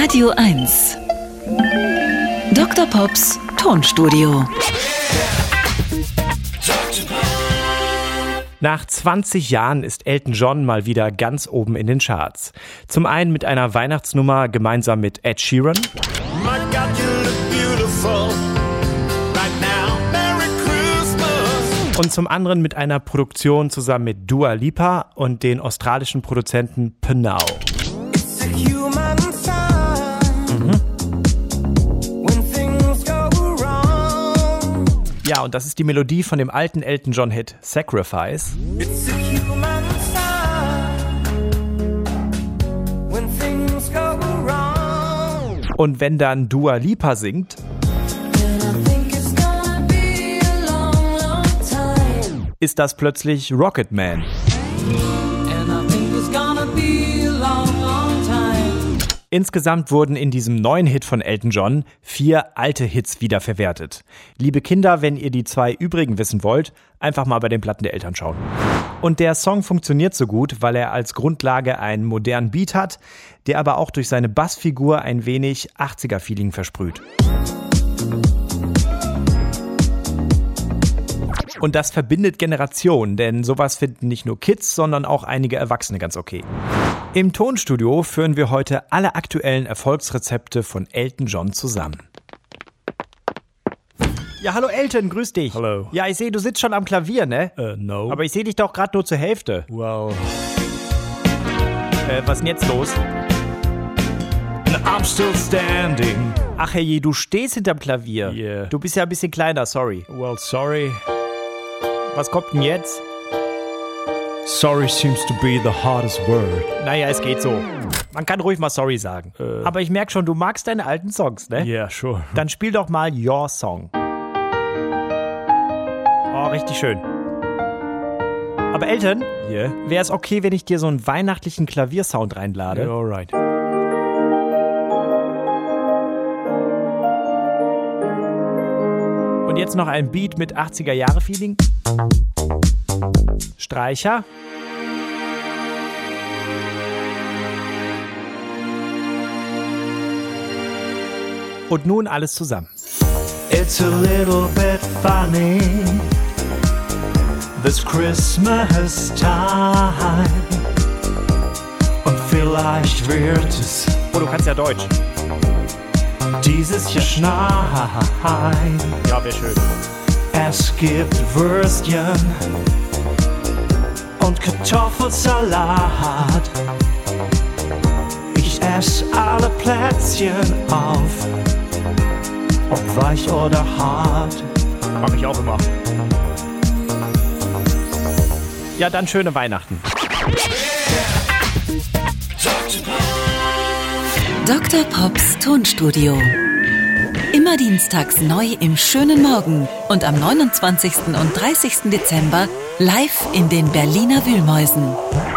Radio 1. Dr. Pops Tonstudio. Nach 20 Jahren ist Elton John mal wieder ganz oben in den Charts. Zum einen mit einer Weihnachtsnummer gemeinsam mit Ed Sheeran. My God, you look beautiful right now. Merry Christmas. Und zum anderen mit einer Produktion zusammen mit Dua Lipa und den australischen Produzenten Pnau. It's a human sign when things go wrong. Ja, und das ist die Melodie von dem alten Elton John-Hit Sacrifice. It's a human sign when things go wrong. Und wenn dann Dua Lipa singt, ist das plötzlich Rocket Man. Insgesamt wurden in diesem neuen Hit von Elton John 4 alte Hits wiederverwertet. Liebe Kinder, wenn ihr die 2 übrigen wissen wollt, einfach mal bei den Platten der Eltern schauen. Und der Song funktioniert so gut, weil er als Grundlage einen modernen Beat hat, der aber auch durch seine Bassfigur ein wenig 80er-Feeling versprüht. Und das verbindet Generationen, denn sowas finden nicht nur Kids, sondern auch einige Erwachsene ganz okay. Im Tonstudio führen wir heute alle aktuellen Erfolgsrezepte von Elton John zusammen. Ja, hallo Elton, grüß dich. Hallo. Ja, ich sehe, du sitzt schon am Klavier, ne? No. Aber ich sehe dich doch gerade nur zur Hälfte. Well, Was ist denn jetzt los? I'm still standing. Ach herrje, du stehst hinterm Klavier. Yeah. Du bist ja ein bisschen kleiner, sorry. Well, sorry. Was kommt denn jetzt? Sorry seems to be the hardest word. Naja, es geht so. Man kann ruhig mal sorry sagen. Aber ich merke schon, du magst deine alten Songs, ne? Yeah, sure. Dann spiel doch mal Your Song. Oh, richtig schön. Aber Elton, Yeah? wäre es okay, wenn ich dir so einen weihnachtlichen Klaviersound reinlade? Yeah, alright. Und jetzt noch ein Beat mit 80er-Jahre-Feeling. Streicher. Und nun alles zusammen. It's a little bit funny, this Christmas time. Und vielleicht wird es Oh, du kannst ja Deutsch. dieses Jahr schneien. Ja, wäre schön. Es gibt Würstchen und Kartoffelsalat. Ich ess alle Plätzchen auf, ob weich oder hart. Mach ich auch immer. Ja, dann schöne Weihnachten. Dr. Pops Tonstudio. Immer dienstags neu im schönen Morgen und am 29. und 30. Dezember live in den Berliner Wühlmäusen.